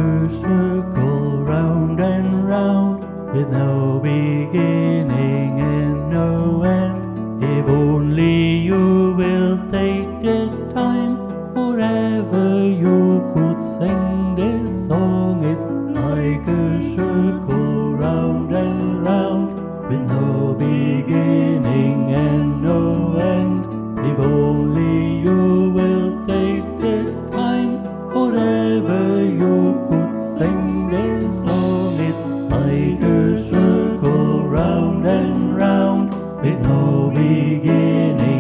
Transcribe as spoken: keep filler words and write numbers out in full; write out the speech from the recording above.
a circle round and round, with no beginning and no end. If only you will take the time, forever you could sing this song. It's like a circle round and round, with no beginning and no end. If only you will take the time, forever you could sing this song. It's like a circle round and round, with no beginning